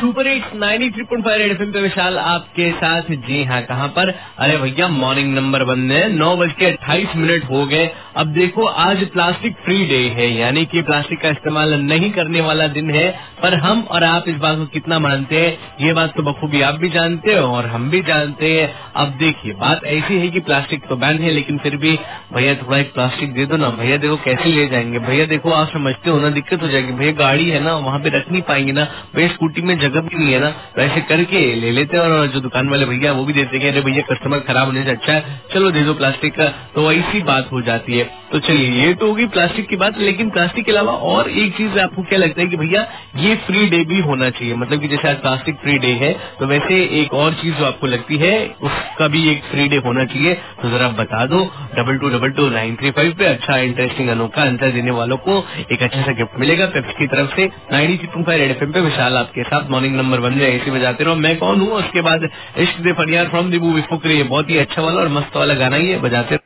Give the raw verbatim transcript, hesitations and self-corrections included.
Super hits ninety three point five FM पे विशाल आपके साथ। जी हाँ, कहाँ पर? अरे भैया, मॉर्निंग नंबर वन है। नौ बज के अट्ठाईस मिनट हो गए। अब देखो, आज प्लास्टिक फ्री डे है, यानी कि प्लास्टिक का इस्तेमाल नहीं करने वाला दिन है। पर हम और आप इस बात को कितना मानते हैं, ये बात तो बखूबी आप भी जानते हो और हम भी जानते हैं। अब देखिए, बात ऐसी है कि प्लास्टिक तो बैन है, लेकिन फिर भी भैया थोड़ा एक प्लास्टिक दे दो ना। भैया देखो कैसे ले जाएंगे, भैया देखो आप समझते हो ना, दिक्कत हो जाएगी। भैया गाड़ी है ना, वहाँ पे रख नहीं पाएंगे ना, भैया स्कूटी में जगह भी नहीं है ना। तो ऐसे करके ले लेते हैं और जो दुकान वाले भैया वो भी देते हैं, अरे भैया कस्टमर खराब होने से अच्छा है चलो दे दो प्लास्टिक का। तो ऐसी बात हो जाती है। तो चलिए, ये तो होगी प्लास्टिक की बात। लेकिन प्लास्टिक के अलावा और एक चीज आपको क्या लगता है कि भैया ये फ्री डे भी होना चाहिए? मतलब कि जैसे आज प्लास्टिक फ्री डे है, तो वैसे एक और चीज जो आपको लगती है उसका भी एक फ्री डे होना चाहिए, तो जरा बता दो। Double two double two nine three five पे अच्छा इंटरेस्टिंग अनोखा आंसर देने वालों को एक अच्छा सा गिफ्ट मिलेगा पेप्सी की तरफ से। Ninety three point five red FM पे विशाल आपके साथ मॉर्निंग नंबर वन में ऐसे बजाते रहो। मैं कौन हूँ? उसके बाद इश्क दे फरियाद फ्रॉम दी मूवी फुकरी, बहुत ही अच्छा वाला और मस्त वाला गाना ही है, बजाते